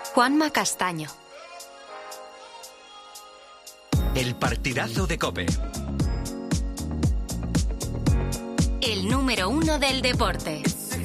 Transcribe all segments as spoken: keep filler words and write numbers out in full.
Juanma Castaño. El partidazo de COPE. El número uno del deporte.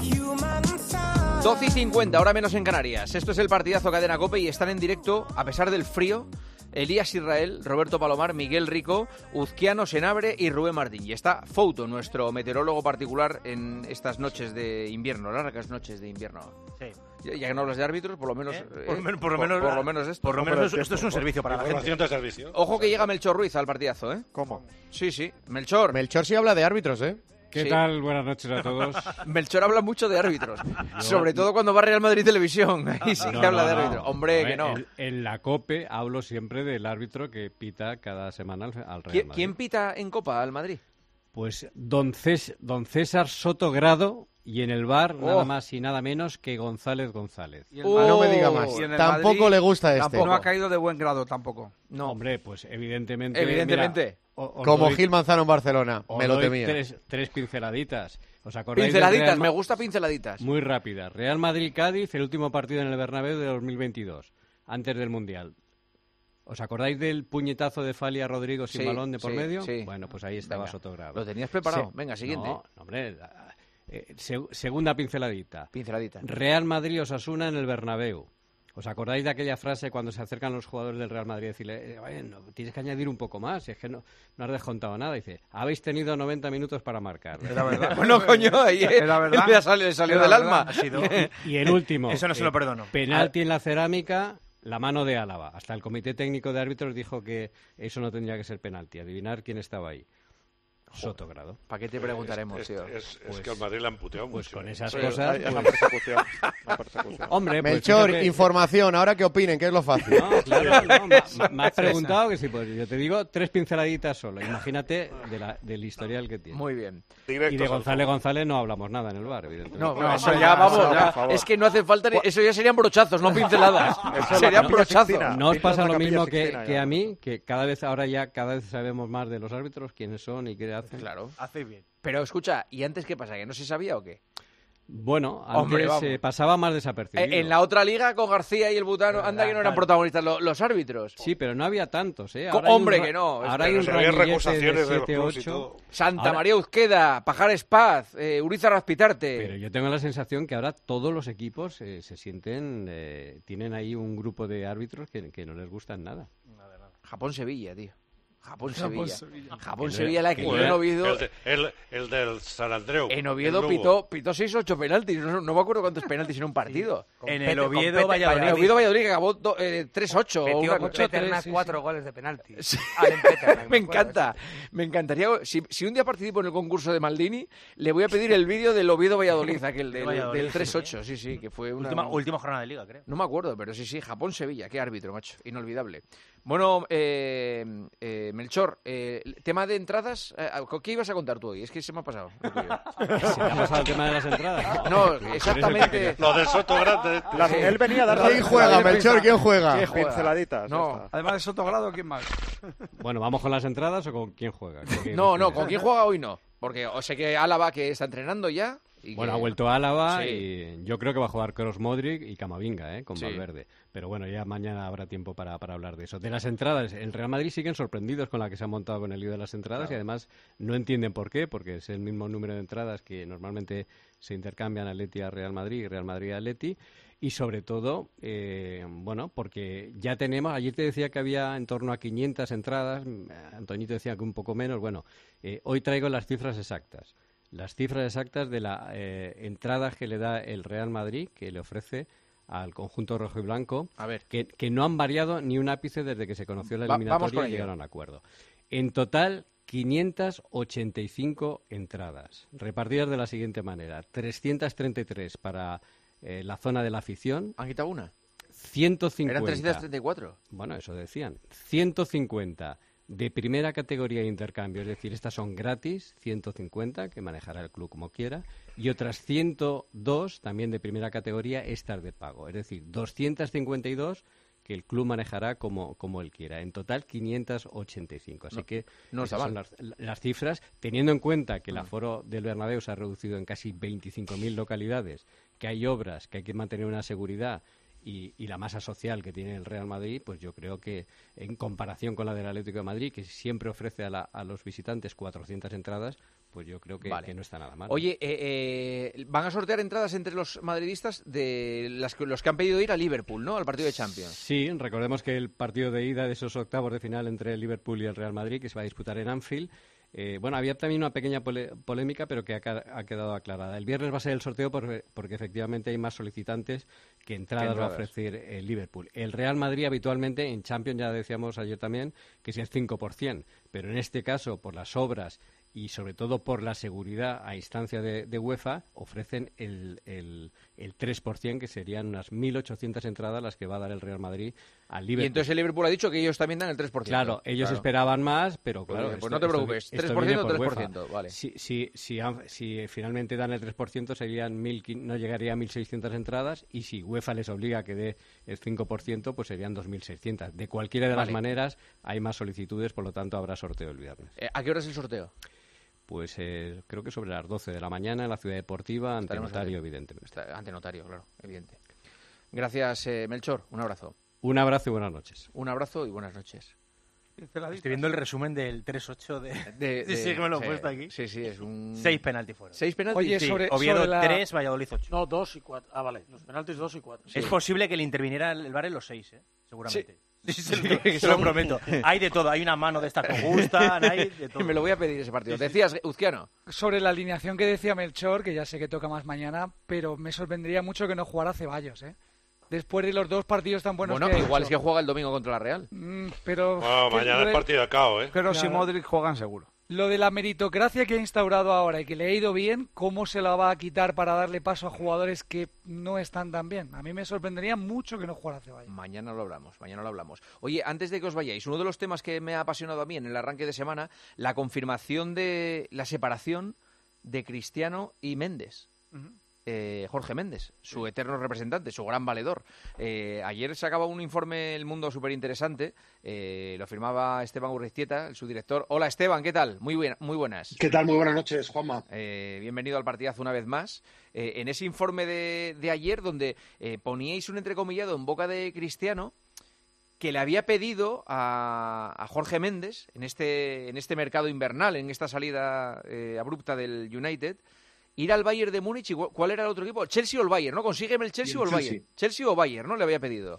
doce y cincuenta, ahora menos en Canarias. Esto es el partidazo Cadena COPE y están en directo, a pesar del frío, Elías Israel, Roberto Palomar, Miguel Rico, Uzquiano Senabre y Rubén Martín. Y está Fouto, nuestro meteorólogo particular en estas noches de invierno, largas noches de invierno. Sí. Ya, ya que no hablas de árbitros, por lo menos... ¿Eh? Eh, por, lo menos, por, lo menos, por, por lo menos esto. Por lo menos esto, esto es un servicio para la gente. De servicio. Ojo que llega Melchor Ruiz al partidazo, ¿eh? ¿Cómo? Sí, sí. Melchor. Melchor sí habla de árbitros, ¿eh? ¿Qué Sí. tal? Buenas noches a todos. Melchor habla mucho de árbitros, sobre todo cuando va a Real Madrid Televisión. Ahí sí No, que habla no, de no. árbitros. Hombre, A ver, que no. En, en la COPE hablo siempre del árbitro que pita cada semana al, al Real ¿Quién, Madrid. quién pita en Copa al Madrid? Pues don, Cés- don César Soto Grado y en el bar Oh. nada más y nada menos que González González. Y el Oh. Madrid- No me diga más. y en el Tampoco Madrid le gusta este. tampoco. No ha caído de buen grado tampoco. No. Hombre, pues evidentemente... Evidentemente. mira, o- os Como doy- Gil Manzano en Barcelona. os Me lo doy temía. Tres, tres pinceladitas. ¿Os acordáis del Pinceladitas, Real me Ma- gusta pinceladitas. Muy rápidas. Real Madrid-Cádiz, el último partido en el Bernabéu de dos mil veintidós, antes del Mundial. ¿Os acordáis del puñetazo de Fali a Rodrigo sin Sí, balón de por sí, medio? sí. Bueno, pues ahí estaba Venga, Sotogrado. ¿Lo tenías preparado? Se- Venga, siguiente. No, hombre, la- eh, se- segunda pinceladita. Pinceladita. Real Madrid-Osasuna en el Bernabéu. ¿Os acordáis de aquella frase cuando se acercan los jugadores del Real Madrid y decirle, eh, oye, no, tienes que añadir un poco más, es que no, no has descontado nada? Dice, habéis tenido noventa minutos para marcar. Era verdad. Bueno, coño, ahí eh, Era verdad. le salió, le salió Era del verdad. alma. Ha sido- Y el último. Eso no se lo perdono. Penalti en la cerámica, la mano de Álava. Hasta el Comité Técnico de Árbitros dijo que eso no tendría que ser penalti. Adivinar quién estaba ahí. Sotogrado. ¿Para qué te preguntaremos, es, tío? es, es Pues- que al Madrid le han puteado Pues mucho. con ¿eh? esas Sí, cosas... hay- hay pues- una persecución, una persecución. Hombre, pues Melchor, fíjate- información. Ahora que opinen, que es lo fácil. No, claro, no, me, me has preguntado que sí, pues yo te digo tres pinceladitas solo. Imagínate de la, del historial que tiene. Muy bien. Y Directos de al González foco. González no hablamos nada en el bar, evidentemente. No, No, eso no, ya, no, vamos, no, ya. por favor. Es que no hace falta ni... Eso ya serían brochazos, no pinceladas. es serían la brochazos. Sixtina. ¿No os Pintas pasa la lo Capilla mismo que, Sixtina, que ya. a mí? Que cada vez, ahora ya, cada vez sabemos más de los árbitros, quiénes son y qué hacen. Claro. Hacéis bien. Pero escucha, ¿y antes qué pasa? ¿Que no se sabía o qué? Bueno, Hombre, antes vamos. eh, pasaba más desapercibido. Eh, en la otra liga, con García y el Butano, anda que no eran claro. protagonistas lo- los árbitros. Sí, pero no había tantos, ¿eh? Co- Ahora hay un hombre, ra- que no. Ahora hay Pero un se habían ramillete de recusaciones de los siete, clubs y ocho. todo. Santa Ahora- María Uzqueda, Pajares Paz, eh, Urizar Raspitarte. Pero yo tengo la sensación que ahora todos los equipos eh, se sienten, eh, tienen ahí un grupo de árbitros que, que no les gustan nada. Japón-Sevilla, tío. Japón-Sevilla. Sevilla. Japón-Sevilla, la que yo Joder, en Oviedo... el, de- el, el del San Andreu. En Oviedo el Lugo. pitó, pitó seis ocho penaltis. No, no me acuerdo cuántos penaltis en un partido. En Pete- el con Oviedo, Pete- Valladolid. En Oviedo Valladolid que acabó do- eh, tres ocho. o Metió una con cosa. Peterna Sí, sí. cuatro goles de penalti. Sí. Allen Peterna, Me acuerdo, encanta, me encantaría. Si, si un día participo en el concurso de Maldini, le voy a pedir el vídeo del Oviedo Valladolid, aquel del, Valladolid, del sí. tres ocho. Sí, sí, que fue una. Última, última jornada de liga, creo. No me acuerdo, pero sí, sí, Japón-Sevilla, qué árbitro, macho, inolvidable. Bueno, eh, eh, Melchor, eh, tema de entradas, eh, ¿qué ibas a contar tú hoy? Es que se me ha pasado. lo tuyo. ¿Se te ha pasado el tema de las entradas? No, exactamente. Lo de Soto Grande. Las- Sí. Él venía a dar ¿Quién ¿Quién juega, juega, Melchor? Melchor? ¿Quién juega? ¿Quién juega? Pinceladitas. ya No. está. Además de Sotogrado, ¿quién más? Bueno, ¿vamos con las entradas o con quién juega? ¿Con quién No, no, decides? ¿con quién juega hoy no? Porque o sé que Álava que está entrenando ya. y Bueno, que- ha vuelto a Álava Sí. y yo creo que va a jugar Kroos, Modric y Camavinga, ¿eh? Con Sí. Valverde. Pero bueno, ya mañana habrá tiempo para, para hablar de eso. De las entradas, el Real Madrid siguen sorprendidos con la que se han montado con el lío de las entradas y además no entienden por qué, porque es el mismo número de entradas que normalmente se intercambian Atleti a Real Madrid y Real Madrid a Atleti. Y sobre todo, eh, bueno, porque ya tenemos, ayer te decía que había en torno a quinientas entradas, Antoñito decía que un poco menos, bueno, eh, hoy traigo las cifras exactas. Las cifras exactas de las eh, entradas que le da el Real Madrid, que le ofrece al conjunto rojo y blanco, A ver. que, que no han variado ni un ápice desde que se conoció la Va- vamos eliminatoria con y ello. llegaron a acuerdo. En total, quinientas ochenta y cinco entradas, repartidas de la siguiente manera. trescientas treinta y tres para eh, la zona de la afición, ¿Han quitado una? ciento cincuenta. Eran trescientos treinta y cuatro. Bueno, eso decían. ciento cincuenta de primera categoría de intercambio, es decir, estas son gratis, ciento cincuenta, que manejará el club como quiera, y otras ciento dos también de primera categoría, estas de pago. Es decir, doscientas cincuenta y dos que el club manejará como, como él quiera. En total, quinientas ochenta y cinco. Así No, que no está esas son mal. las, las cifras, teniendo en cuenta que el aforo del Bernabéu se ha reducido en casi veinticinco mil localidades, que hay obras, que hay que mantener una seguridad y, y la masa social que tiene el Real Madrid, pues yo creo que en comparación con la del Atlético de Madrid, que siempre ofrece a, la, a los visitantes cuatrocientas entradas, pues yo creo que, Vale. que no está nada mal. Oye, eh, eh, van a sortear entradas entre los madridistas de las que, los que han pedido ir a Liverpool, ¿no? Al partido de Champions. Sí, recordemos que el partido de ida de esos octavos de final entre el Liverpool y el Real Madrid, que se va a disputar en Anfield, eh, bueno, había también una pequeña pole- polémica, pero que ha, ca- ha quedado aclarada. El viernes va a ser el sorteo por- porque efectivamente hay más solicitantes que entradas, entradas. va a ofrecer el Liverpool. El Real Madrid habitualmente en Champions, ya decíamos ayer también, que es el cinco por ciento, pero en este caso, por las obras y sobre todo por la seguridad a instancia de, de UEFA, ofrecen el, el, el tres por ciento, que serían unas mil ochocientas entradas las que va a dar el Real Madrid al Liverpool. Y entonces el Liverpool ha dicho que ellos también dan el tres por ciento. Claro, ellos Claro. esperaban más, pero claro... Pues esto- no te esto- preocupes, esto tres por ciento, viene tres por UEFA. ciento, vale. Si, si, si, han- si finalmente dan el tres por ciento serían mil, no llegaría a mil seiscientas entradas, y si UEFA les obliga a que dé el cinco por ciento, pues serían dos mil seiscientas. De cualquiera de Vale. las maneras hay más solicitudes, por lo tanto habrá sorteo el viernes. Eh, ¿A qué hora es el sorteo? Pues eh, creo que sobre las doce de la mañana en la Ciudad Deportiva, ante Estaremos notario, atentos. evidentemente. Está- ante notario, claro, evidente. Gracias, eh, Melchor. Un abrazo. Un abrazo y buenas noches. Un abrazo y buenas noches. Estoy viendo el resumen del tres ocho de... De- Sí, de- sí, que me lo he sí, puesto aquí. Sí, sí, es un... Seis penaltis fueron. ¿Seis penaltis? Oye, Sí, sobre- Oviedo sobre la- tres, Valladolid ocho. No, dos y cuatro. Ah, vale. Los penaltis dos y cuatro. Es posible que le interviniera el VAR en los seis, ¿eh? Seguramente. Sí, se, lo, que se lo son- prometo. Hay de todo. Hay una mano de estas que gustan, hay de todo. Me lo voy a pedir ese partido. Decías, Uzquiano. Sobre la alineación que decía Melchor, que ya sé que toca más mañana, pero me sorprendería mucho que no jugara Ceballos, ¿eh? Después de los dos partidos tan buenos Bueno, que ha igual es hecho. que juega el domingo contra la Real. Mm, pero... Bueno, que mañana lo es de- partido de cao, ¿eh? Pero si Modric juegan seguro. Lo de la meritocracia que ha instaurado ahora y que le ha ido bien, ¿cómo se la va a quitar para darle paso a jugadores que no están tan bien? A mí me sorprendería mucho que no jugara Ceballos. Mañana lo hablamos, mañana lo hablamos. Oye, antes de que os vayáis, uno de los temas que me ha apasionado a mí en el arranque de semana, la confirmación de la separación de Cristiano y Méndez. Eh, Jorge Méndez, su eterno representante, su gran valedor. Eh, ayer sacaba un informe El Mundo súper interesante, eh, lo firmaba Esteban Urriztieta, su director. Hola Esteban, ¿qué tal? Muy, buen- muy buenas. ¿Qué tal? Muy buenas noches, Juanma. Eh, bienvenido al partidazo una vez más. Eh, en ese informe de, de ayer, donde eh, poníais un entrecomillado en boca de Cristiano, que le había pedido a, a Jorge Méndez, en este, en este mercado invernal, en esta salida eh, abrupta del United, ir al Bayern de Múnich. Y ¿cuál era el otro equipo? Chelsea o el Bayern, ¿no? Consígueme el Chelsea Y el o el Chelsea. Bayern. Chelsea o Bayern, ¿no? Le había pedido.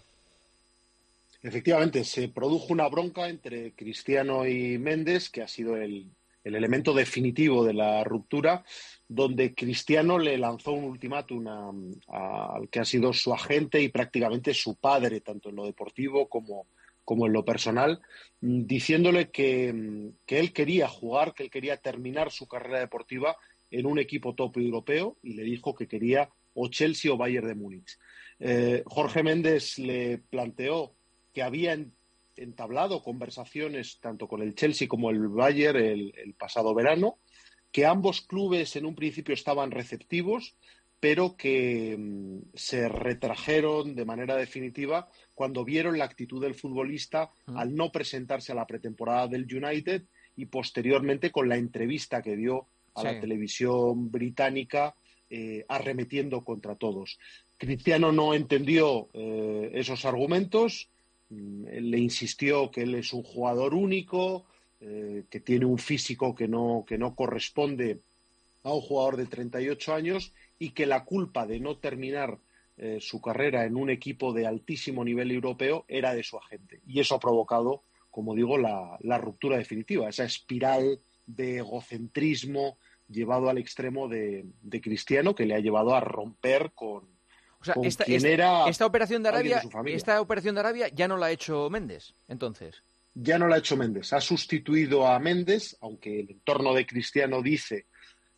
Efectivamente, se produjo una bronca entre Cristiano y Méndez, que ha sido el, el elemento definitivo de la ruptura, donde Cristiano le lanzó un ultimátum a- a- al que ha sido su agente y prácticamente su padre, tanto en lo deportivo como, como en lo personal, mm, diciéndole que, mm, que él quería jugar, que él quería terminar su carrera deportiva en un equipo top europeo, y le dijo que quería o Chelsea o Bayern de Múnich. Eh, Jorge Méndez le planteó que había en- entablado conversaciones tanto con el Chelsea como el Bayern el, el pasado verano, que ambos clubes en un principio estaban receptivos, pero que mm, se retrajeron de manera definitiva cuando vieron la actitud del futbolista Mm. al no presentarse a la pretemporada del United y posteriormente con la entrevista que dio a Sí. la televisión británica eh, arremetiendo contra todos. Cristiano no entendió eh, esos argumentos, mm, él le insistió que él es un jugador único, eh, que tiene un físico que no, que no corresponde a un jugador de treinta y ocho años y que la culpa de no terminar eh, su carrera en un equipo de altísimo nivel europeo era de su agente. Y eso ha provocado, como digo, la, la ruptura definitiva, esa espiral de egocentrismo llevado al extremo de, de Cristiano, que le ha llevado a romper con, O sea, con esta, quien esta- era esta operación de alguien Arabia, de su familia. esta operación de Arabia ya no la ha hecho Méndez, entonces. Ya no la ha hecho Méndez, ha sustituido a Méndez, aunque el entorno de Cristiano dice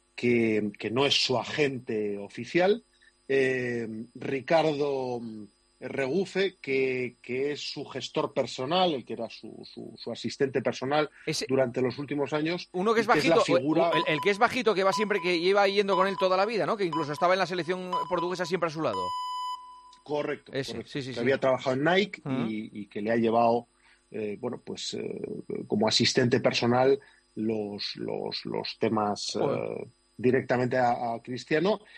que, que no es su agente oficial. Eh, Ricardo Regufe, que, que es su gestor personal, el que era su, su, su asistente personal Ese- durante los últimos años. Uno que es y que es la bajito, figura- el, el que es bajito, que va siempre, que lleva yendo con él toda la vida, ¿no? Que incluso estaba en la selección portuguesa siempre a su lado. Correcto, Ese, correcto. sí, sí, que sí. había trabajado en Nike Ujú. y, y que le ha llevado, eh, bueno, pues eh, como asistente personal los, los, los temas Joder. eh, directamente a, a Cristiano.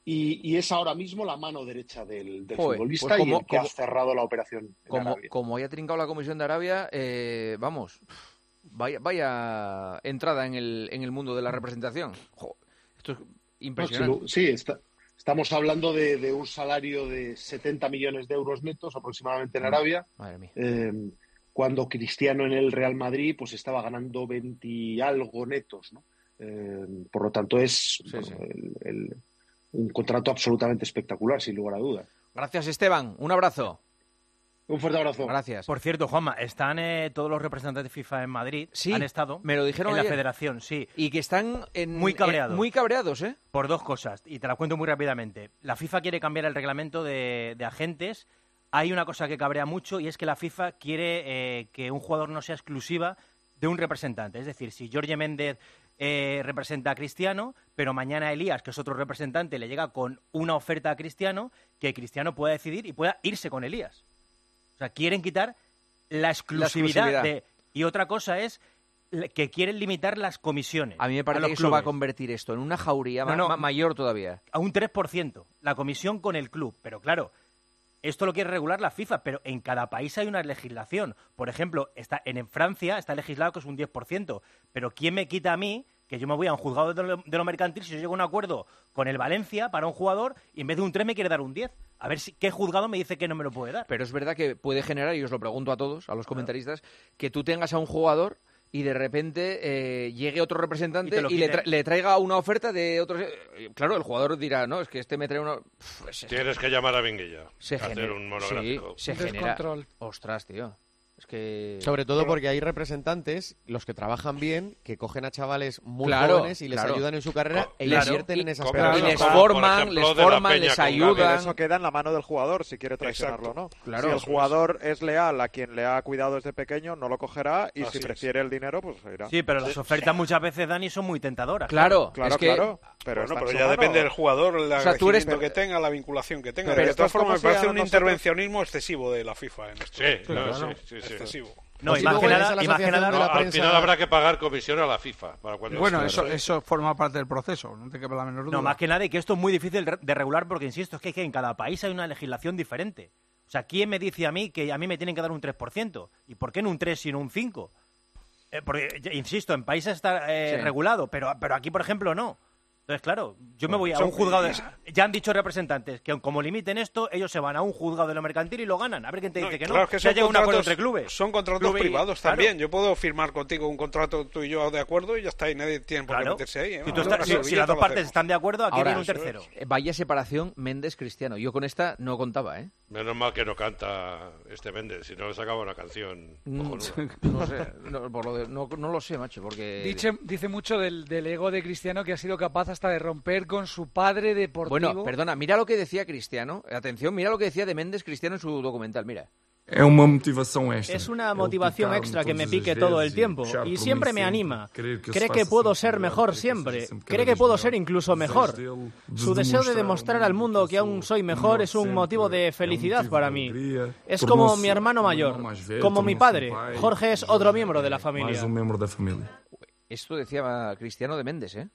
y, y es ahora mismo la mano derecha del, del Joder, futbolista pues como- y el que como- ha cerrado la operación en Como, Arabia. como haya trincado la Comisión de Arabia, eh, vamos, vaya, vaya entrada en el, en el mundo de la representación. Jo, esto es impresionante. No, sí, sí, está, estamos hablando de, de un salario de setenta millones de euros netos aproximadamente en Arabia. Madre mía. Eh, cuando Cristiano en el Real Madrid pues estaba ganando veinte y algo netos, ¿no? Eh, por lo tanto es Sí, bueno, sí. el- el- un contrato absolutamente espectacular, sin lugar a dudas. Gracias, Esteban. Un abrazo. Un fuerte abrazo. Gracias. Por cierto, Juanma, están eh, todos los representantes de FIFA en Madrid. Sí, han estado me lo dijeron en la ayer. federación, sí. Y que están en, Muy cabreados. en- muy cabreados, ¿eh? Por dos cosas, y te las cuento muy rápidamente. La FIFA quiere cambiar el reglamento de, de agentes. Hay una cosa que cabrea mucho y es que la FIFA quiere eh, que un jugador no sea exclusiva de un representante. Es decir, si Jorge Méndez eh, representa a Cristiano, pero mañana Elías, que es otro representante, le llega con una oferta a Cristiano, que Cristiano pueda decidir y pueda irse con Elías. O sea, quieren quitar la exclusividad, exclusividad. de... Y otra cosa es le- que quieren limitar las comisiones. A mí me parece los que eso va a clubes. convertir esto en una jauría No, ma- no. ma- mayor todavía. A un tres por ciento, la comisión con el club. Pero claro, esto lo quiere regular la FIFA, pero en cada país hay una legislación. Por ejemplo, está, en, en Francia está legislado que es un diez por ciento. Pero ¿quién me quita a mí que yo me voy a un juzgado de lo, de lo mercantil si yo llego a un acuerdo con el Valencia para un jugador y en vez de un tres me quiere dar un diez? A ver si, qué juzgado me dice que no me lo puede dar. Pero es verdad que puede generar, y os lo pregunto a todos, a los comentaristas, que tú tengas a un jugador y de repente eh, llegue otro Y representante te lo y, le, quite. tra- le traiga una oferta de otros. eh, Claro, el jugador dirá, no, es que este me trae uno. Pff, es- Tienes que llamar a Vinguilla. se hacer genera, un sí, monográfico. se Un genera. descontrol. Ostras, tío. Es que. Sobre todo porque hay representantes, los que trabajan bien, que cogen a chavales muy Claro, claro, y les claro. ayudan en su carrera Co- e claro. invierten Y- en esas como carreras. Y les Por forman, ejemplo, les de la forman, Peña les con ayudan. Pero eso queda en la mano del jugador si quiere traicionarlo o no. Claro. Si el Eso jugador es leal a quien le ha cuidado desde pequeño, no lo cogerá y Así si es. prefiere el dinero, pues se irá. Sí, pero las ofertas muchas veces, Dani, son muy tentadoras. Claro, Claro, es que. claro. Pero, Bueno, está en pero su ya mano. depende del jugador, el O sea, tú eres- agradecimiento que tenga, la vinculación que tenga. Pero de esto todas es como formas, si me parece a un nosotros- intervencionismo excesivo de la FIFA en esto. Sí, no, sí, sí, sí. Excesivo. No, Y y más luego que ves a nada, la y más que asociación nada- de No, la al prensa- final habrá que pagar comisión a la FIFA. Para cuando Bueno, Claro. eso, eso forma parte del proceso, no te quepa la menor duda. No, más que nada, y que esto es muy difícil re- de regular porque, insisto, es que, que en cada país hay una legislación diferente. O sea, ¿quién me dice a mí que a mí me tienen que dar un tres por ciento? ¿Y por qué no un tres sino un cinco? Eh, porque, ya- insisto, en países está eh, Sí. regulado, pero, pero aquí, por ejemplo, no. Entonces, claro, yo me voy a Son- un juzgado... de- Ya han dicho representantes que como limiten esto, ellos se van a un juzgado de lo mercantil y lo ganan. A ver quién te No, dice que claro, no. es que Se ha son llegado a un acuerdo contratos, entre clubes. son contratos Club y- privados claro. también. Yo puedo firmar contigo un contrato tú y yo de acuerdo y ya está, y nadie tiene por qué Claro. meterse ahí. ¿eh? Si, tú Una estás- si- si servilleta las dos lo partes hacemos. están de acuerdo, aquí Ahora, viene un eso tercero. Eh, Vaya separación Méndez-Cristiano. Yo con esta no contaba, ¿eh? Menos mal que no canta este Méndez, si no le sacaba una canción Mm, cojonuda. No sé, no, por lo de- no, no lo sé, macho, porque... Dice, dice mucho del, del ego de Cristiano, que ha sido capaz hasta de romper con su padre deportivo. Bueno, perdona, mira lo que decía Cristiano. Atención, mira lo que decía de Méndez Cristiano en su documental, mira. É uma motivação extra. Es una Ele motivación picar-me extra que me todas as pique todo el vezes e tiempo puxar por y mí siempre me sempre, anima. querer que eu Cree se que faça puedo sempre ser melhor, mejor querer que eu siempre. seja sempre Cree cada que vez puedo melhor. ser incluso O desejo mejor. dele de Su deseo de demonstrar demostrar al mundo que aún soy mejor es un sempre, motivo de é um felicidad motivo para de mí. alegria. Es como Tornou-se mi hermano um mayor, irmão mais velho, como mi tornou-se padre. um pai, Jorge es otro miembro de la familia. mais um membro da família. Esto decía Cristiano de Méndez, ¿eh?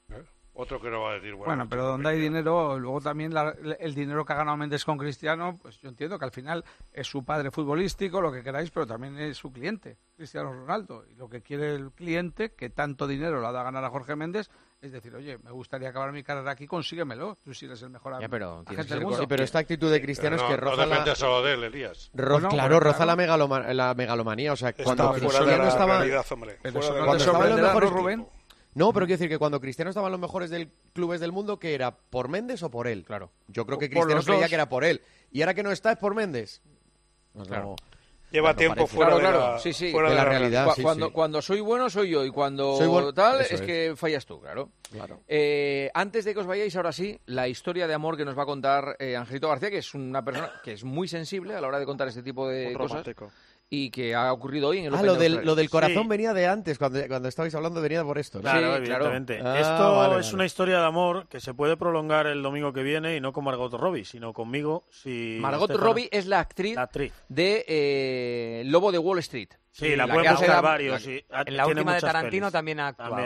Otro que no va a decir, bueno, Bueno, pero donde hay dinero, luego también la- el dinero que ha ganado Méndez con Cristiano, pues yo entiendo que al final es su padre futbolístico, lo que queráis, pero también es su cliente, Cristiano Ronaldo. Y lo que quiere el cliente, que tanto dinero le ha dado a ganar a Jorge Méndez, es decir, oye, me gustaría acabar mi carrera aquí, consíguemelo. Tú sí eres el mejor Ya, pero tienes agente que del ser mundo. Sí, pero esta actitud de Cristiano Pero es no, que no roza la... depende solo de él, Elías. Ro- Bueno, claro, pero roza claro. la, megaloma- la megalomanía. O sea, Está cuando fuera de Cristiano la estaba... realidad, hombre. Pero Fuera eso de no la te realidad. sorprenderá, Sorprenderá, ¿no, ¿no, Rubén? Rubén? No, pero quiero decir que cuando Cristiano estaba en los mejores del clubes del mundo, ¿qué era? ¿Por Méndez o por él? Claro. Yo creo que Por Cristiano los creía dos. que era por él. Y ahora que no está es por Méndez. Pues Claro. no- Lleva no tiempo parece. fuera Claro, de claro, la, sí, sí. fuera De de la la realidad. Cu- sí, cuando, sí. cuando soy bueno, soy yo. Y cuando Soy bueno, tal, eso es es. que fallas tú, claro. Claro. Eh, antes de que os vayáis, ahora sí, la historia de amor que nos va a contar eh, Angelito García, que es una persona que es muy sensible a la hora de contar este tipo de Un cosas romántico. y que ha ocurrido hoy en el Ah, Open lo de del, Australia. lo del corazón Sí. venía de antes, cuando, cuando estabais hablando venía por esto. ¿no? Claro, Sí, claro. evidentemente. Ah, Esto vale, es vale. una historia de amor que se puede prolongar el domingo que viene y no con Margot Robbie, sino conmigo. Si Margot Estefano- Robbie es la actriz la actriz. de eh, Lobo de Wall Street. Sí, la la pueden que hace buscar la- varios. la- sí. Ha- En la tiene última de muchas Tarantino pelis. también ha actuado. También.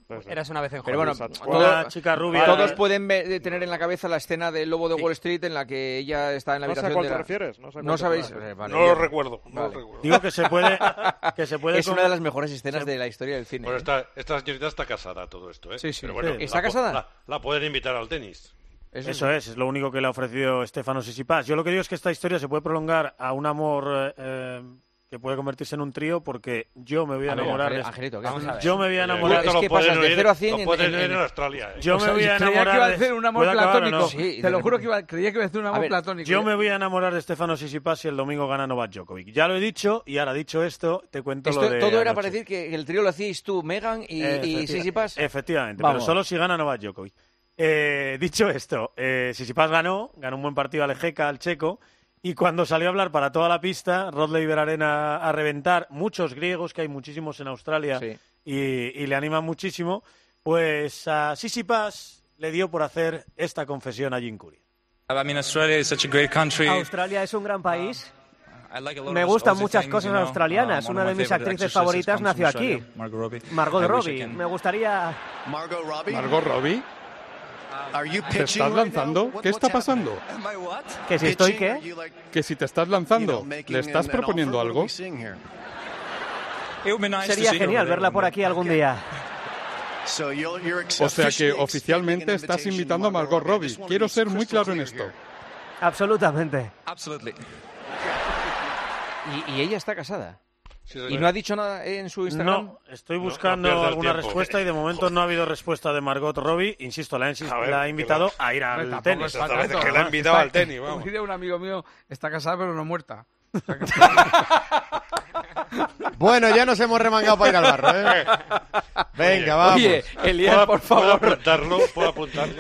Eras una vez en Pero bueno, Hollywood. todo- Una chica rubia. todos pueden ver- tener en la cabeza la escena del Lobo de Wall Street en la que ella está en la No sé a habitación cuál de te la... refieres, no sé a cuál ¿No te sabéis? refieres. Eh, vale, No lo ya- recuerdo, no lo vale. recuerdo. Digo que se puede... Que se puede Es una de las mejores escenas de la historia del cine. Bueno, ¿eh? esta, esta señorita está casada, todo esto, ¿eh? Sí, sí. Pero bueno, Sí. ¿Está la po- casada? La, la pueden invitar al tenis. Eso Eso es, es lo único que le ha ofrecido Stefano Tsitsipas. Yo lo que digo es que esta historia se puede prolongar a un amor eh, que puede convertirse en un trío, porque yo me voy a, A ver, enamorar Ángel- de... Angelito, ¿qué Vamos haces? a ver. Yo me voy a Oye, enamorar... es esto que lo pueden pasas de oír- cero a cien lo en- pueden en- oír en en- Australia, ¿eh? Yo O me sea, voy a creía que enamorar iba a de... decir un amor ¿Puedo acabar o platónico. no? Sí, de Te lo juro repente. que iba, creía que iba a decir un amor ver, platónico. Yo ¿eh? me voy a enamorar de Stefano Tsitsipas si el domingo gana Novak Djokovic. Ya lo he dicho, y ahora dicho esto, te cuento Esto, lo de todo era anoche. para decir que el trío lo hacíais tú, Megan y, y Efectiva- Tsitsipas. Efectivamente, Vamos. pero solo si gana Novak Djokovic. Eh, dicho esto, eh, Tsitsipas ganó, ganó un buen partido a Lejeka, al checo, y cuando salió a hablar para toda la pista, Rod Laver Arena a reventar, muchos griegos, que hay muchísimos en Australia, Sí. y, y le animan muchísimo, pues a Tsitsipas le dio por hacer esta confesión a Jim Courier. I mean, Australia is such a great country. Australia es un gran país. I like a lot Me of gustan Aussie muchas things, cosas you know. australianas. Um, Una one de of my mis favorite actrices actresses favoritas comes nació from Australia, aquí. Margot Robbie. Margot I wish I Robbie. can- Me gustaría... Margot Robbie. Margot Robbie, Are you ¿te pitching estás right now? lanzando? What- ¿Qué what's está pasando? happening? Am I what? ¿Que si estoy Pitching? qué? Are you like, Que si te estás you know, lanzando, making ¿le estás an- an proponiendo offer? What are algo? we seeing here? It would be nice to Sería see- genial verla por aquí algún día. So you're, you're ex- O sea que officially oficialmente extending an estás invitation invitando a to Margot Robbie. I just Quiero wanna be ser muy crystal claro en clear esto. here. Absolutamente. Absolutely. Y, y ella está casada. Sí, ¿Y no ha dicho nada en su Instagram? No, estoy No, buscando no pierdas alguna tiempo. respuesta y de momento no ha habido respuesta de Margot Robbie. Insisto, la, ha insis- A ver, la ha que invitado la- a ir Hombre, al tampoco tenis. es para Esta vez tanto. que la ha invitado Está- al tenis, como vamos. diría un amigo mío, está casada pero no muerta. O sea que- Bueno, ya nos hemos remangado para ir al barro, ¿eh? Venga, vamos. Oye, Elías, ¿Puedo- por ¿Puedo favor. apuntarlo? ¿Puedo apuntarlo?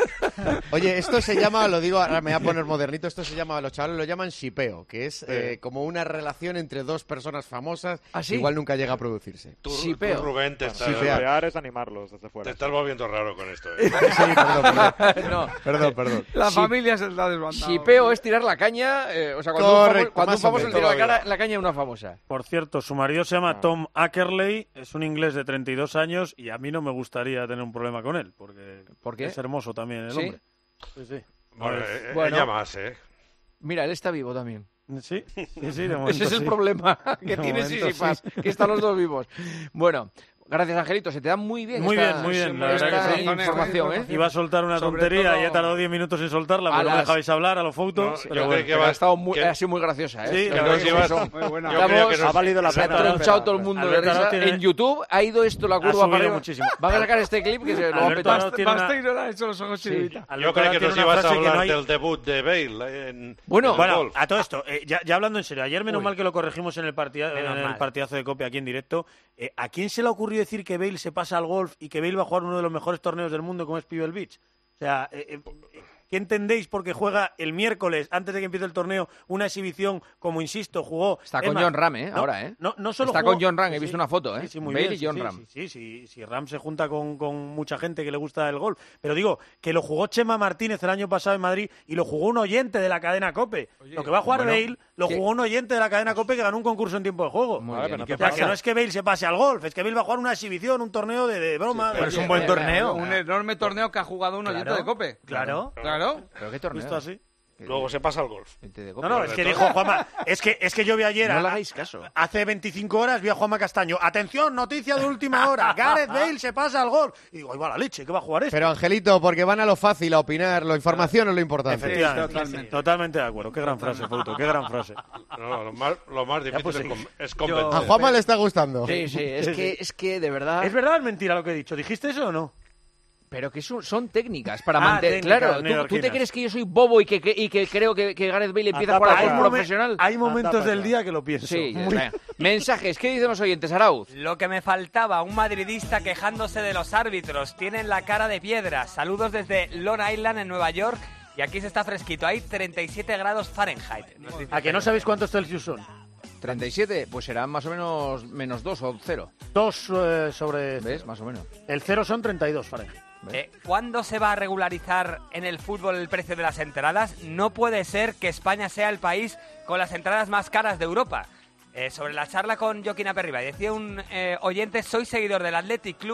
Oye, esto se llama, lo digo, ahora me voy a poner modernito, esto se llama, los chavales lo llaman shipeo, que es eh, como una relación entre dos personas famosas, ¿Ah, sí? igual nunca llega a producirse. Tú, Shipeo. tú, Rubén, te estás, Shipear. Shipear es animarlos desde te fuera. estás volviendo raro con esto. ¿eh? Sí, perdón, perdón. No. Perdón, perdón. La Ship- familia se está desbandando. Shipeo es tirar la caña, eh, o sea, cuando Correcto, un famoso, cuando un más o famoso le menos. tira la, cara- la caña a una famosa. Por cierto, su marido se llama Tom Ackerley, es un inglés de treinta y dos años y a mí no me gustaría tener un problema con él, porque ¿Por qué? es hermoso también el ¿Sí? hombre. Sí, sí. Bueno, Pues, eh, Bueno. ella más, ¿eh? Mira, él está vivo también. sí, sí, sí, de momento Ese es el sí. problema que De tiene momento Tsitsipas, que están los dos vivos. Bueno, gracias, Angelito. Se te da muy bien Muy esta, bien, muy bien, la esta verdad que sí. información, ¿eh? Iba a soltar una Sobre tontería todo- y he tardado diez minutos en soltarla A porque no me las- dejabais hablar a los No, fotos. yo pero creo bueno. que Pero va- ha, estado muy, que- ha sido muy graciosa, ¿eh? Sí, Los la dos verdad que como sí. son. Muy buena. Yo creo que Estamos- nos- Ha valido la Se ha pena. tronchado todo el mundo de Alberto risa. no tiene- En YouTube ha ido esto la curva subido para arriba. muchísimo. Va a sacar este clip que se lo va a Alberto petar. no tiene una- Basteiro le ha hecho los ojos chivita. Yo Alberto creo que tiene nos una ibas a frase que hablar no hay- del debut de Bale en, Bueno, en Bueno, golf. a todo esto, eh, ya, ya hablando en serio, ayer menos Uy. mal que lo corregimos en el, partida- Menos en el mal. partidazo de Cope aquí en directo. Eh, ¿A quién se le ocurrió decir que Bale se pasa al golf y que Bale va a jugar uno de los mejores torneos del mundo como es Pebble Beach? O sea, eh, eh, ¿qué entendéis porque juega el miércoles, antes de que empiece el torneo, una exhibición, como insisto, jugó... Está es con más, John Ram, ¿eh? no- Ahora, ¿eh? No, no solo Está jugó- con John Ram, he Sí, visto una foto, ¿eh? Sí, sí, muy Bale bien, y John sí, Ram. Sí, sí, sí, sí, Ram se junta con, con mucha gente que le gusta el golf. Pero digo, que lo jugó Chema Martínez el año pasado en Madrid y lo jugó un oyente de la cadena COPE. lo que va a jugar bueno, Bale lo ¿qué? jugó un oyente de la cadena COPE que ganó un concurso en tiempo de juego. Muy Vale, bien. pero ¿Y qué O sea, pasa? que no es que Bale se pase al golf, es que Bale va a jugar una exhibición, un torneo de, de broma. pero de- es un buen de- torneo. Un enorme torneo que ha jugado un oyente Claro. de Cope. Claro. Claro. ¿Pero qué torneo? Visto así. Luego se pasa al golf. Gente de No, Copa. no, es que dijo Juanma, es que, es que yo vi ayer, No a- le hagáis caso. hace veinticinco horas vi a Juanma Castaño. Atención, noticia de última hora, Gareth Bale se pasa al golf. Y digo, ahí va la leche, ¿qué va a jugar este? Pero Angelito, porque van a lo fácil, a opinar, la información es lo importante. Efectivamente, totalmente. totalmente de acuerdo. Qué gran frase, Fouto, qué gran frase. No, lo más, lo más difícil pues es, sí. con- es convencer. A Juanma le está gustando. Sí, sí, es Sí, que, sí. es que de verdad... ¿Es verdad o es mentira lo que he dicho? ¿Dijiste eso o no? Pero que son, son técnicas para Ah, mantener... técnicas Claro, ¿tú, tú te neoyorquinas. crees que yo soy bobo y que, que- y que creo que, que Gareth Bale empieza a Anda jugar pa' al acá. golf momen- profesional? hay momentos Anda pa' del acá. día que lo pienso. Sí, Muy- venga. Mensajes, ¿qué dicen los oyentes, Arauz? Lo que me faltaba, un madridista quejándose de los árbitros. Tienen la cara de piedra. Saludos desde Long Island, en Nueva York. Y aquí se está fresquito. Hay treinta y siete grados Fahrenheit. Nos dice ¿A que no sabéis cuántos Celsius son? treinta y siete, pues serán más o menos menos dos o cero. Dos eh, sobre... ¿Ves? Más o menos. El cero son treinta y dos, Fahrenheit. Eh, ¿Cuándo se va a regularizar en el fútbol el precio de las entradas? No puede ser que España sea el país con las entradas más caras de Europa. Eh, sobre la charla con Joaquín Aperriba, decía un eh, oyente, soy seguidor del Athletic Club,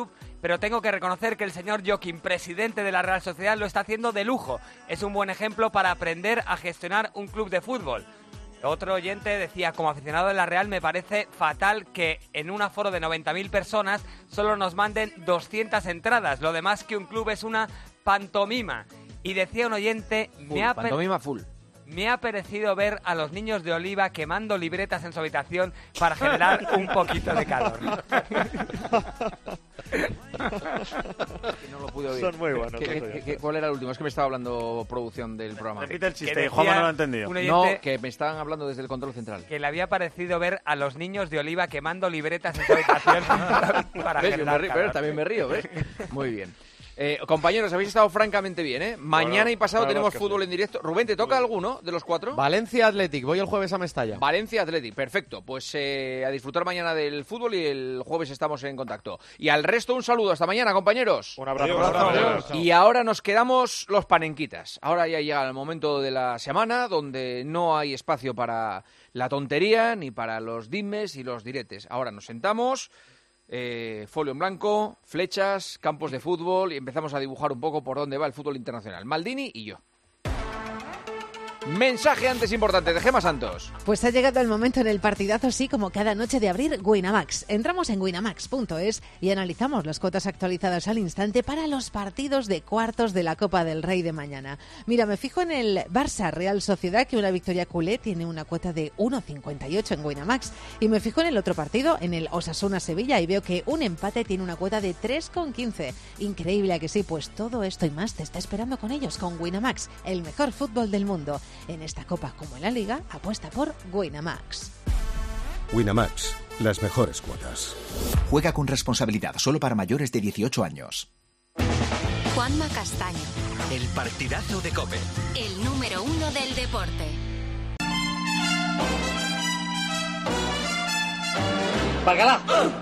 pero tengo que reconocer que el señor Joaquín, presidente de la Real Sociedad, lo está haciendo de lujo. Es un buen ejemplo para aprender a gestionar un club de fútbol. Otro oyente decía, como aficionado de la Real me parece fatal que en un aforo de noventa mil personas solo nos manden doscientas entradas, lo demás que un club es una pantomima. Y decía un oyente, Full, me ha pantomima full. Me ha parecido ver a los niños de Oliva quemando libretas en su habitación para generar un poquito de calor. No lo pude oír. Son muy buenos. ¿Qué, qué, qué, ¿Cuál era el último? Es que me estaba hablando producción del programa. Repite el chiste, Juanma no lo ha entendido. No, que me estaban hablando desde el control central. Que le había parecido ver a los niños de Oliva quemando libretas en su habitación para ¿Ves? generar Río, calor. también me río, ¿ves? Muy bien. Eh, compañeros, habéis estado francamente bien, ¿eh? Mañana Bueno, y pasado la tenemos verdad es que fútbol sí. en directo. Rubén, ¿te toca alguno de los cuatro? Valencia Athletic, voy el jueves a Mestalla. Valencia Athletic, perfecto. Pues eh, a disfrutar mañana del fútbol y el jueves estamos en contacto. Y al resto un saludo, hasta mañana, compañeros. Un abrazo. Adiós, Un abrazo. adiós. Y ahora nos quedamos los panenquitas. Ahora ya llega el momento de la semana donde no hay espacio para la tontería ni para los dimes y los diretes. Ahora nos sentamos... Eh, folio en blanco, flechas, campos de fútbol y empezamos a dibujar un poco por dónde va el fútbol internacional. Maldini y yo. Mensaje antes importante de Gemma Santos. Pues ha llegado el momento en el partidazo, sí, como cada noche de abrir Winamax. Entramos en winamax punto es y analizamos las cuotas actualizadas al instante para los partidos de cuartos de la Copa del Rey de mañana. Mira, me fijo en el Barça Real Sociedad, que una victoria culé tiene una cuota de uno cincuenta y ocho en Winamax. Y me fijo en el otro partido, en el Osasuna Sevilla, y veo que un empate tiene una cuota de tres quince. Increíble, ¿a que sí? Pues todo esto y más te está esperando con ellos, con Winamax, el mejor fútbol del mundo. En esta Copa como en la Liga, apuesta por Winamax. Winamax, las mejores cuotas. Juega con responsabilidad, solo para mayores de dieciocho años. Juanma Castaño, El partidazo de COPE. el número uno del deporte. ¡Bacala!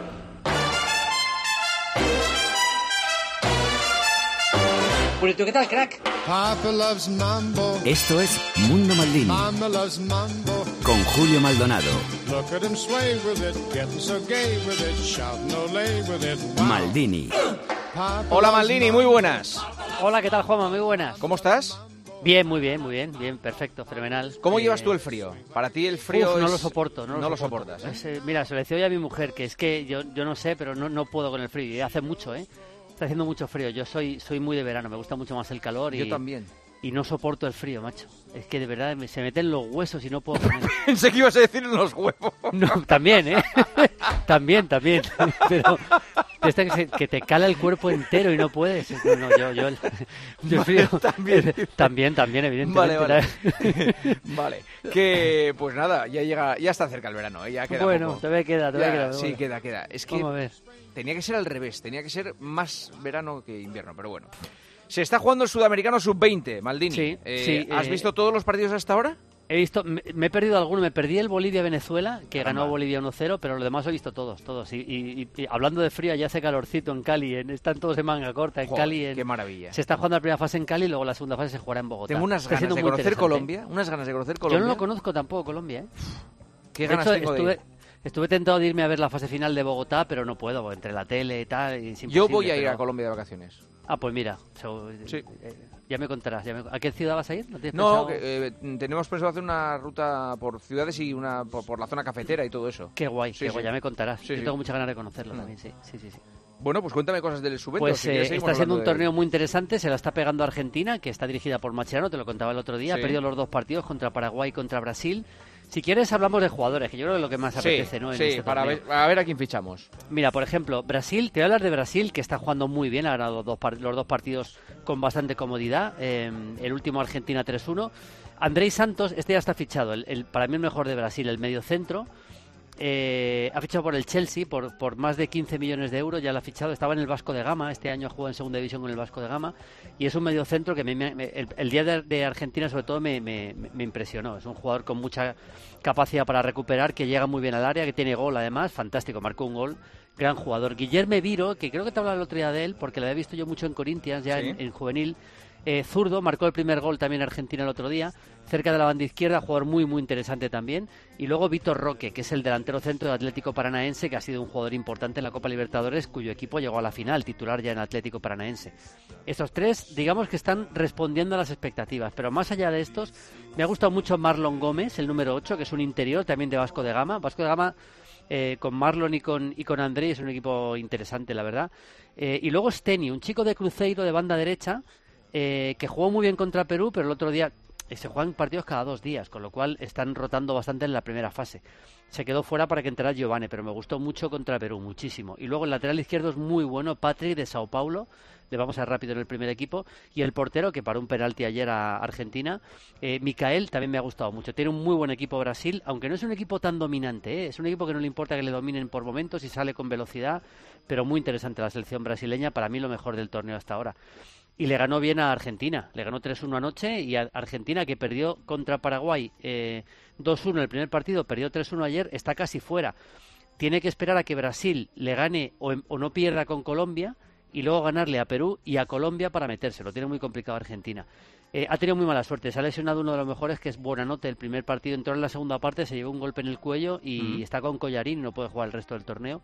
Purito, ¿qué tal, crack? Papa loves mambo. Esto es Mundo Maldini Mama loves mambo. con Julio Maldonado. Look at him sway with it, getting so gay with it, shouting olé with it. Wow. Maldini. Papa Hola loves Maldini, muy buenas. Hola, ¿qué tal, Juanma? Muy buenas. ¿Cómo estás? Bien, muy bien, muy bien, bien, perfecto, fenomenal. ¿Cómo Eh, llevas tú el frío? Para ti el frío uf, es... no lo soporto, no lo, No lo soporto. soportas, ¿eh? Es, eh, mira, se lo decía hoy a mi mujer, que es que yo, yo no sé, pero no, no puedo con el frío. Y hace mucho, ¿eh? Está haciendo mucho frío. Yo soy soy muy de verano, me gusta mucho más el calor. Y, Yo también. Y no soporto el frío, macho. Es que de verdad me, se meten los huesos y no puedo comer. Pensé que ibas a decir los huevos. No, también, ¿eh? también, también. Pero de esta que, se- que te cala el cuerpo entero y no puedes. No, no, yo, yo, el, yo el frío. También. También, también, evidentemente. Vale, vale. Vale. Que, pues nada, ya llega, ya está cerca el verano, ¿eh? Ya queda Bueno, poco. todavía queda, todavía Ya, queda, pero Sí, bueno. queda, queda. Es que Vamos a ver. tenía que ser al revés, tenía que ser más verano que invierno, pero bueno. Se está jugando el Sudamericano sub veinte, Maldini. Sí, Eh, sí, ¿Has eh, visto todos los partidos hasta ahora? He visto, me, me he perdido alguno, me perdí el Bolivia-Venezuela, que Caramba. ganó Bolivia uno cero, pero los demás he visto todos, todos. Y, y- y hablando de frío, ya hace calorcito en Cali, en- están todos en manga corta, en Joder, Cali. En, qué maravilla. Se está jugando la primera fase en Cali y luego la segunda fase se jugará en Bogotá. Tengo unas Está ganas siendo de muy conocer interesante. Colombia, unas ganas de conocer Yo Colombia. no lo conozco tampoco, Colombia, ¿eh? Qué De ganas hecho, tengo de estuve, ir. estuve tentado de irme a ver la fase final de Bogotá, pero no puedo, entre la tele y tal. Y es Yo imposible, voy a ir pero- a Colombia de vacaciones. Ah, pues mira, so- eh, ya me contarás. ya me- ¿A qué ciudad vas a ir? ¿No, tienes No, pensado? que, eh, tenemos pensado hacer una ruta por ciudades y una por, por la zona cafetera y todo eso. Qué guay, Sí, qué sí. guay, ya me contarás. Sí, Yo sí. tengo muchas ganas de conocerlo Mm. también, sí, sí, sí. sí. Bueno, pues cuéntame cosas del Subventos. Pues si eh, quieres, seguimos está siendo un hablando de- torneo muy interesante, se la está pegando Argentina, que está dirigida por Mascherano, te lo contaba el otro día, Sí. ha perdido los dos partidos contra Paraguay y contra Brasil. Si quieres hablamos de jugadores, que yo creo que es lo que más Sí, apetece, ¿no? En sí, este para torneo. ver, a ver a quién fichamos. Mira, por ejemplo, Brasil, te voy a hablar de Brasil, que está jugando muy bien, ha ganado dos par- los dos partidos con bastante comodidad, eh, el último Argentina tres uno. Andrei Santos, este ya está fichado, el, el- para mí el mejor de Brasil, el mediocentro. Eh, ha fichado por el Chelsea por, por más de quince millones de euros, ya lo ha fichado, estaba en el Vasco de Gama, este año ha jugado en segunda división con el Vasco de Gama y es un mediocentro que me, me- me- el, el día de, de Argentina sobre todo me, me- me impresionó, es un jugador con mucha capacidad para recuperar, que llega muy bien al área, que tiene gol además, fantástico, marcó un gol, gran jugador. Guillermo Viro, que creo que te hablaba el otro día de él porque lo había visto yo mucho en Corinthians ya Sí. en, en juvenil. Eh, zurdo, marcó el primer gol también Argentina el otro día, cerca de la banda izquierda, jugador muy muy interesante también. Y luego Vitor Roque, que es el delantero centro de Atlético Paranaense, que ha sido un jugador importante en la Copa Libertadores, cuyo equipo llegó a la final, titular ya en Atlético Paranaense. Estos tres, digamos que están respondiendo a las expectativas, pero más allá de estos, me ha gustado mucho Marlon Gómez, el número ocho, que es un interior también de Vasco de Gama. Vasco de Gama, eh, con Marlon y con, y con André, es un equipo interesante, la verdad. Eh, y luego Steny, un chico de Cruzeiro de banda derecha, eh, que jugó muy bien contra Perú, pero el otro día eh, se juegan partidos cada dos días, con lo cual están rotando bastante en la primera fase. Se quedó fuera para que entrara Giovane, pero me gustó mucho contra Perú, muchísimo. Y luego el lateral izquierdo es muy bueno, Patrick de Sao Paulo, le vamos a ir rápido en el primer equipo, y el portero, que paró un penalti ayer a Argentina, eh, Micael, también me ha gustado mucho. Tiene un muy buen equipo Brasil, aunque no es un equipo tan dominante, ¿eh? Es un equipo que no le importa que le dominen por momentos y sale con velocidad, pero muy interesante la selección brasileña, para mí lo mejor del torneo hasta ahora. Y le ganó bien a Argentina, le ganó tres uno anoche, y a Argentina, que perdió contra Paraguay eh, dos uno en el primer partido, perdió tres uno ayer, está casi fuera. Tiene que esperar a que Brasil le gane o, o no pierda con Colombia, y luego ganarle a Perú y a Colombia para meterse. Lo tiene muy complicado Argentina. Eh, ha tenido muy mala suerte. Se ha lesionado uno de los mejores, que es Buonanotte. El primer partido entró en la segunda parte, se llevó un golpe en el cuello y mm. está con collarín, no puede jugar el resto del torneo.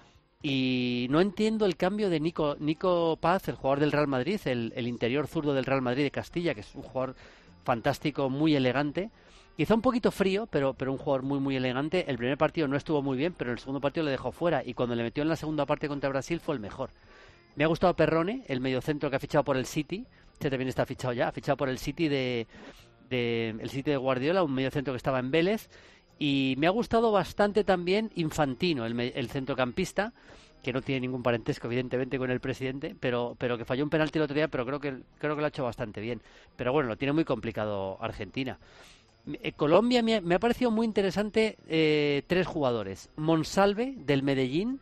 Y no entiendo el cambio de Nico, Nico Paz, el jugador del Real Madrid, el, el interior zurdo del Real Madrid de Castilla, que es un jugador fantástico, muy elegante. Quizá un poquito frío, pero, pero un jugador muy muy elegante. El primer partido no estuvo muy bien, pero el segundo partido le dejó fuera, y cuando le metió en la segunda parte contra Brasil fue el mejor. Me ha gustado Perrone, el mediocentro que ha fichado por el City. Este también está fichado ya, ha fichado por el City de, de el City de Guardiola, un mediocentro que estaba en Vélez. Y me ha gustado bastante también Infantino, el, el centrocampista, que no tiene ningún parentesco evidentemente con el presidente, pero pero que falló un penalti el otro día, pero creo que creo que lo ha hecho bastante bien. Pero bueno, lo tiene muy complicado Argentina. Eh, Colombia me ha, me ha parecido muy interesante eh, tres jugadores. Monsalve, del Medellín,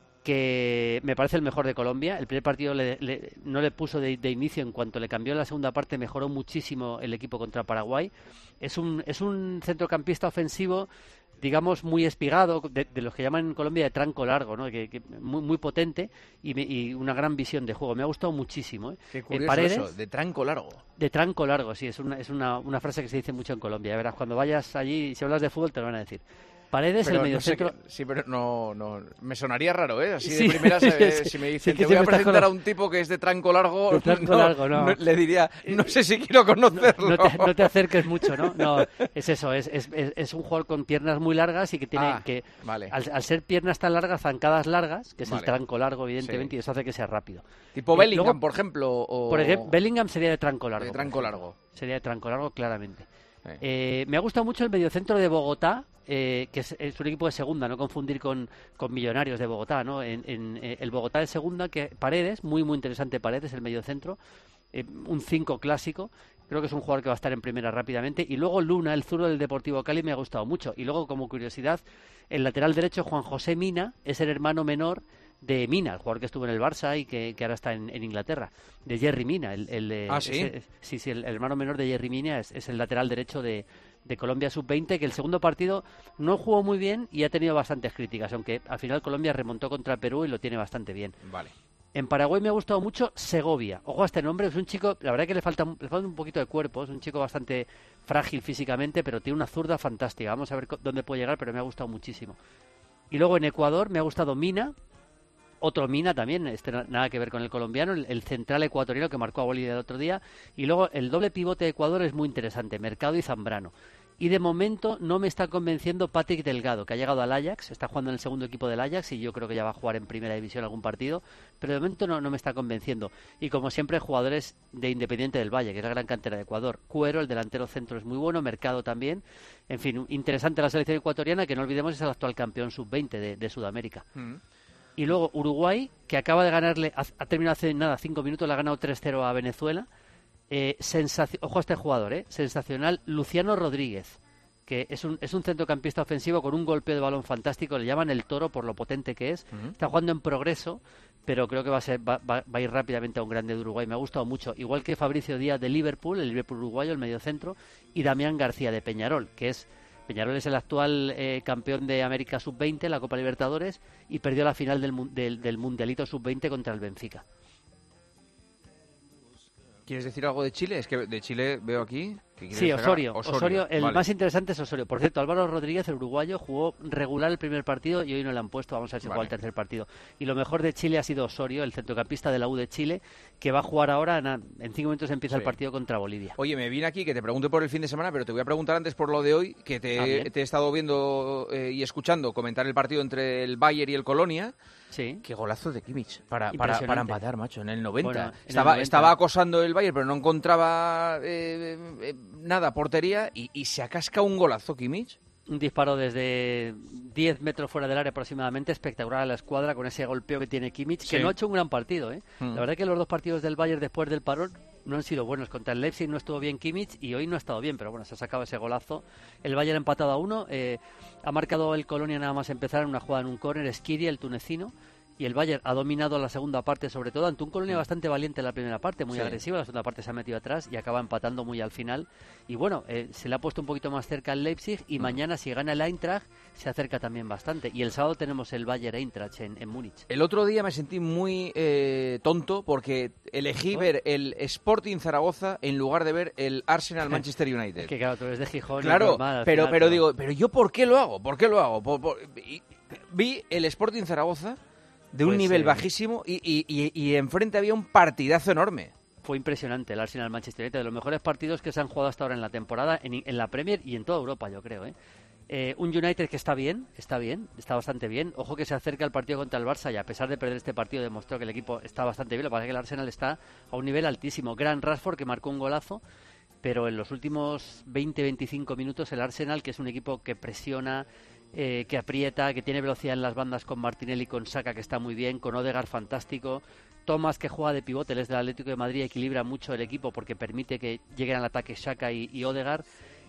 que me parece el mejor de Colombia. El primer partido le, le, no le puso de, de inicio, en cuanto le cambió en la segunda parte mejoró muchísimo el equipo contra Paraguay. Es un, es un centrocampista ofensivo, digamos, muy espigado, de, de los que llaman en Colombia de tranco largo, ¿no? que, que muy, muy potente y, me, y una gran visión de juego. Me ha gustado muchísimo. ¿eh? Qué curioso, eh, Paredes, eso, de tranco largo. De tranco largo, sí, es una, es una, una frase que se dice mucho en Colombia. Ya verás, cuando vayas allí, si hablas de fútbol, te lo van a decir. Paredes, pero el mediocentro... No sé que, sí, pero no, no... Me sonaría raro, ¿eh? Así de sí, primeras, eh, sí, si me dicen, sí, te voy a presentar la... a un tipo que es de tranco largo, de tranco no, largo no. no, le diría, no sé si quiero conocerlo. No, no, te, no te acerques mucho, ¿no? No, es eso, es, es, es un jugador con piernas muy largas y que tiene ah, que... Vale. Al, al ser piernas tan largas, zancadas largas, que es vale. el tranco largo, evidentemente, sí. y eso hace que sea rápido. Tipo eh, Bellingham, luego, por ejemplo, o... Por ejemplo, Bellingham sería de tranco largo. De tranco largo. Sería de tranco largo, claramente. Sí. Eh, me ha gustado mucho el mediocentro de Bogotá, eh, que es, es un equipo de segunda, no confundir con, con Millonarios de Bogotá, ¿no? En, en eh, el Bogotá de segunda, que Paredes, muy muy interesante Paredes, el mediocentro, eh, un cinco clásico, creo que es un jugador que va a estar en primera rápidamente. Y luego Luna, el zurdo del Deportivo Cali, me ha gustado mucho. Y luego, como curiosidad, el lateral derecho Juan José Mina es el hermano menor de Mina, el jugador que estuvo en el Barça y que, que ahora está en, en Inglaterra, de Yerry Mina. El, el, ¿Ah, sí? Ese, sí, sí, el, el hermano menor de Yerry Mina es, es el lateral derecho de, de Colombia sub veinte, que el segundo partido no jugó muy bien y ha tenido bastantes críticas, aunque al final Colombia remontó contra Perú y lo tiene bastante bien. Vale. En Paraguay me ha gustado mucho Segovia. Ojo a este nombre, es un chico, la verdad que le falta, le falta un poquito de cuerpo, es un chico bastante frágil físicamente, pero tiene una zurda fantástica. Vamos a ver dónde puede llegar, pero me ha gustado muchísimo. Y luego en Ecuador me ha gustado Mina, otro Mina también, este nada que ver con el colombiano, el, el central ecuatoriano que marcó a Bolivia el otro día. Y luego el doble pivote de Ecuador es muy interesante, Mercado y Zambrano. Y de momento no me está convenciendo Patrick Delgado, que ha llegado al Ajax, está jugando en el segundo equipo del Ajax y yo creo que ya va a jugar en primera división algún partido, pero de momento no, no me está convenciendo. Y como siempre, jugadores de Independiente del Valle, que es la gran cantera de Ecuador. Cuero, el delantero centro, es muy bueno, Mercado también. En fin, interesante la selección ecuatoriana, que no olvidemos es el actual campeón sub veinte de, de Sudamérica. Mm. Y luego Uruguay, que acaba de ganarle, ha, ha terminado hace nada, cinco minutos, le ha ganado tres cero a Venezuela. Eh, sensaci- Ojo a este jugador, eh, sensacional, Luciano Rodríguez, que es un, es un centrocampista ofensivo con un golpeo de balón fantástico, le llaman el Toro por lo potente que es. Uh-huh. Está jugando en progreso, pero creo que va a, ser, va, va, va a ir rápidamente a un grande de Uruguay. Me ha gustado mucho, igual que Fabricio Díaz de Liverpool, el Liverpool uruguayo, el mediocentro, y Damián García de Peñarol, que es... Peñarol es el actual eh, campeón de América sub veinte, la Copa Libertadores, y perdió la final del, del, del Mundialito sub veinte contra el Benfica. ¿Quieres decir algo de Chile? Es que de Chile veo aquí... que Sí, Osorio. Osorio. Osorio, el vale. más interesante es Osorio. Por cierto, Álvaro Rodríguez, el uruguayo, jugó regular el primer partido y hoy no le han puesto. Vamos a ver si Vale. juega el tercer partido. Y lo mejor de Chile ha sido Osorio, el centrocampista de la U de Chile, que va a jugar ahora. En, en cinco minutos empieza Sí. el partido contra Bolivia. Oye, me vine aquí que te pregunte por el fin de semana, pero te voy a preguntar antes por lo de hoy, que te, Ah, bien. te he estado viendo eh, y escuchando comentar el partido entre el Bayern y el Colonia. Sí. Qué golazo de Kimmich para, para, Impresionante. para empatar, macho, en el noventa. Bueno, en el estaba, noventa. estaba acosando el Bayern, pero no encontraba eh, eh, nada, portería, y, y se ha cascado un golazo Kimmich. Un disparo desde diez metros fuera del área aproximadamente, espectacular a la escuadra con ese golpeo que tiene Kimmich, que Sí. no ha hecho un gran partido. ¿eh? Mm. La verdad que los dos partidos del Bayern después del parón no han sido buenos. Contra el Leipzig no estuvo bien Kimmich y hoy no ha estado bien, pero bueno, se ha sacado ese golazo. El Bayern ha empatado a uno, eh, ha marcado el Colonia nada más empezar en una jugada en un córner, Skiri, el tunecino. Y el Bayern ha dominado la segunda parte, sobre todo ante un Colonia bastante valiente en la primera parte, muy Sí. agresivo. La segunda parte se ha metido atrás y acaba empatando muy al final. Y bueno, eh, se le ha puesto un poquito más cerca al Leipzig y Mm. mañana, si gana el Eintracht, se acerca también bastante. Y el sábado tenemos el Bayern Eintracht en, en Múnich. El otro día me sentí muy eh, tonto porque elegí ver el Sporting Zaragoza en lugar de ver el Arsenal Manchester United. Que claro, tú eres de Gijón. y Claro, normal, al pero, final, pero digo, pero yo ¿por qué lo hago? ¿Por qué lo hago? Por- por- y- vi el Sporting Zaragoza de un Pues, nivel eh, bajísimo y, y, y, y enfrente había un partidazo enorme. Fue impresionante el Arsenal Manchester United, de los mejores partidos que se han jugado hasta ahora en la temporada, en, en la Premier y en toda Europa, yo creo. ¿eh? Eh, un United que está bien, está bien, está bastante bien. Ojo que se acerca al partido contra el Barça y a pesar de perder este partido demostró que el equipo está bastante bien. Lo que pasa es que el Arsenal está a un nivel altísimo. Gran Rashford que marcó un golazo, pero en los últimos veinte a veinticinco minutos el Arsenal, que es un equipo que presiona, eh, que aprieta, que tiene velocidad en las bandas con Martinelli, con Saka que está muy bien, con Odegaard fantástico, Thomas que juega de pivote, él es del Atlético de Madrid, equilibra mucho el equipo porque permite que lleguen al ataque Saka y, y Odegaard.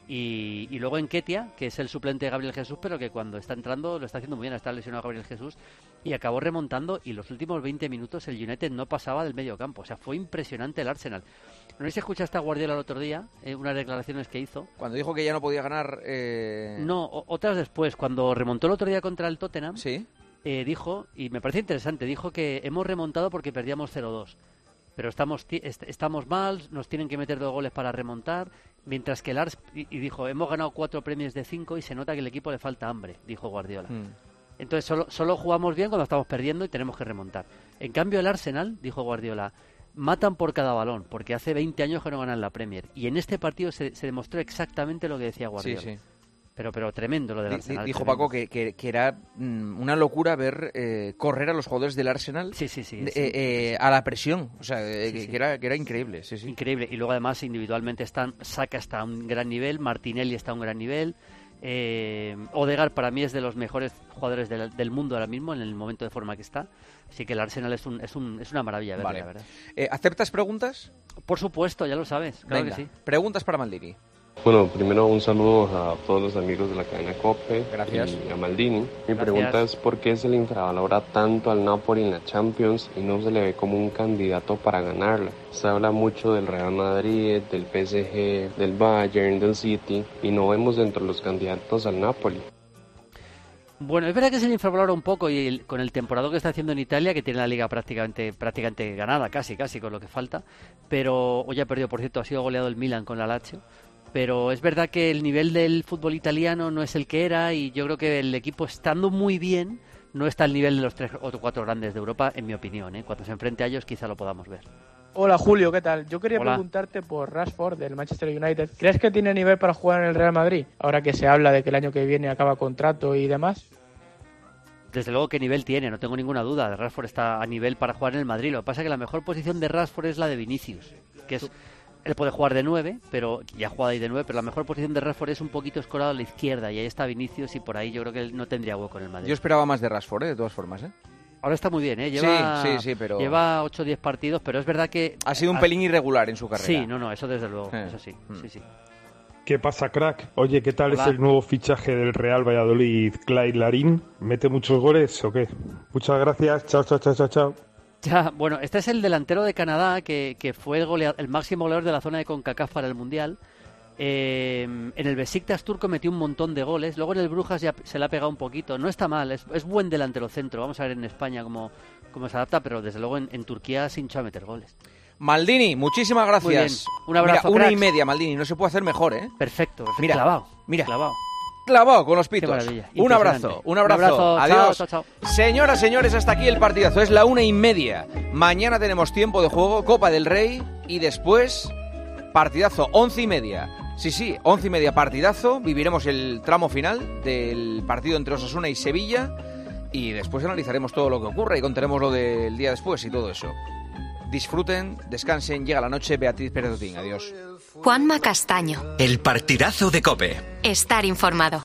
Y, y luego Nketiah, que es el suplente de Gabriel Jesús, pero que cuando está entrando lo está haciendo muy bien, está lesionado Gabriel Jesús, y acabó remontando, y los últimos veinte minutos el United no pasaba del medio campo, o sea, fue impresionante el Arsenal. No sé si escuchaste a Guardiola el otro día, eh, unas declaraciones que hizo. Cuando dijo que ya no podía ganar... eh, No, o- otras después, cuando remontó el otro día contra el Tottenham, Sí. eh, dijo, y me parece interesante, dijo que hemos remontado porque perdíamos cero dos. Pero estamos ti- est- estamos mal, nos tienen que meter dos goles para remontar, mientras que el Ars, y, y dijo, hemos ganado cuatro premios de cinco y se nota que el equipo le falta hambre, dijo Guardiola. Mm. Entonces solo, solo jugamos bien cuando estamos perdiendo y tenemos que remontar. En cambio el Arsenal, dijo Guardiola, matan por cada balón, porque hace veinte años que no ganan la Premier. Y en este partido se, se demostró exactamente lo que decía Guardiola. Sí, sí. Pero, pero tremendo lo del Di- Arsenal. Dijo tremendo. Paco que, que, que era mm, una locura ver eh, correr a los jugadores del Arsenal Sí, sí, sí, de- sí. eh, eh, a la presión. O sea, eh, Sí, que, sí. que era, que era increíble. Sí, sí. Increíble. Y luego además individualmente están, Saka está a un gran nivel, Martinelli está a un gran nivel, eh, Odegaard para mí es de los mejores jugadores del, del mundo ahora mismo en el momento de forma que está. Así que el Arsenal es, un, es, un, es una maravilla verle, Vale. la verdad. Eh, ¿Aceptas preguntas? Por supuesto, ya lo sabes. Claro Venga, que sí. preguntas para Maldini. Bueno, primero un saludo a todos los amigos de la cadena COPE Gracias. y a Maldini. Mi Gracias. pregunta es por qué se le infravalora tanto al Napoli en la Champions y no se le ve como un candidato para ganarla. Se habla mucho del Real Madrid, del P S G, del Bayern, del City y no vemos entre los candidatos al Napoli. Bueno, es verdad que se le infravalora un poco y el- con el temporada que está haciendo en Italia, que tiene la liga prácticamente prácticamente ganada, casi, casi, con lo que falta. Pero hoy ha perdido, por cierto, ha sido goleado el Milan con la Lazio. Pero es verdad que el nivel del fútbol italiano no es el que era y yo creo que el equipo, estando muy bien, no está al nivel de los tres o cuatro grandes de Europa, en mi opinión. ¿eh? Cuando se enfrente a ellos quizá lo podamos ver. Hola Julio, ¿qué tal? Yo quería Hola. preguntarte por Rashford del Manchester United. ¿Crees que tiene nivel para jugar en el Real Madrid? Ahora que se habla de que el año que viene acaba contrato y demás. Desde luego, ¿qué nivel tiene? No tengo ninguna duda. Rashford está a nivel para jugar en el Madrid. Lo que pasa es que la mejor posición de Rashford es la de Vinicius, que es... Él puede jugar de nueve, pero ya ha jugado ahí de nueve, pero la mejor posición de Rashford es un poquito escorado a la izquierda y ahí está Vinicius y por ahí yo creo que él no tendría hueco en el Madrid. Yo esperaba más de Rashford, ¿eh? De todas formas, ¿eh? Ahora está muy bien, ¿eh? Lleva, Sí, sí, sí, pero- lleva ocho o diez partidos, pero es verdad que... Ha sido un pelín irregular en su carrera. Sí, no, no, eso desde luego, Eh. eso sí, sí, sí. ¿Qué pasa, crack? Oye, ¿qué tal Hola. es el nuevo fichaje del Real Valladolid, Clyde Larín? ¿Mete muchos goles o qué? Muchas gracias. Chao, chao, chao, chao, chao. Ya, bueno, este es el delantero de Canadá que, que fue el, golea- el máximo goleador de la zona de CONCACAF para el Mundial. Eh, en el Besiktas turco metió un montón de goles. Luego en el Brujas ya se le ha pegado un poquito. No está mal, es, es buen delantero centro. Vamos a ver en España cómo, cómo se adapta, pero desde luego en, en Turquía se hinchó a meter goles. Maldini, muchísimas gracias. Muy bien. Un abrazo, Mira, una cracks. y media, Maldini, no se puede hacer mejor, ¿eh? Perfecto, perfecto. Mira, clavado. Mira, clavado. Clavado con los pitos. Qué maravilla. Un abrazo, Impresionante. un abrazo. Un abrazo. Adiós. Chao, chao, chao. Señoras, señores, hasta aquí el partidazo. Es la una y media. Mañana tenemos tiempo de juego, Copa del Rey y después partidazo, once y media. Sí, sí, once y media partidazo. Viviremos el tramo final del partido entre Osasuna y Sevilla y después analizaremos todo lo que ocurre y contaremos lo del día después y todo eso. Disfruten, descansen, llega la noche. Beatriz Pérez Otín, adiós. Juanma Castaño. El partidazo de COPE. Estar informado.